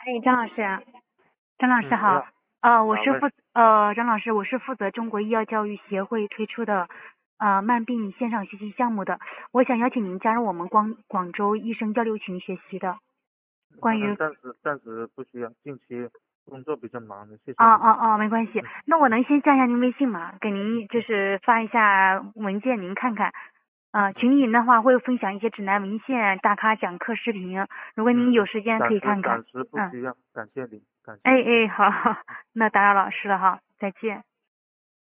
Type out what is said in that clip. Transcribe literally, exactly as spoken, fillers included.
哎，张老师啊，张老师嗯，你好。 好， 呃，我哪位？ 是负呃，张老师，我是负责中国医药教育协会推出的呃慢病线上学习项目的，我想邀请您加入我们广广州医生交流群学习的。关嗯， 于暂时暂时不需要，近期工作比较忙的，谢谢你。 啊啊啊，没关系， 嗯那我能先加一下您微信吗？给您就嗯是发一下文件，您看看。呃， 嗯群里的话会分享一些指南文献、大咖讲课视频，如果您有嗯嗯， 时间可暂以看看。 时暂时不嗯， 需要，感谢你，感谢。 哎哎，好，好，那打扰老师了哈，再见。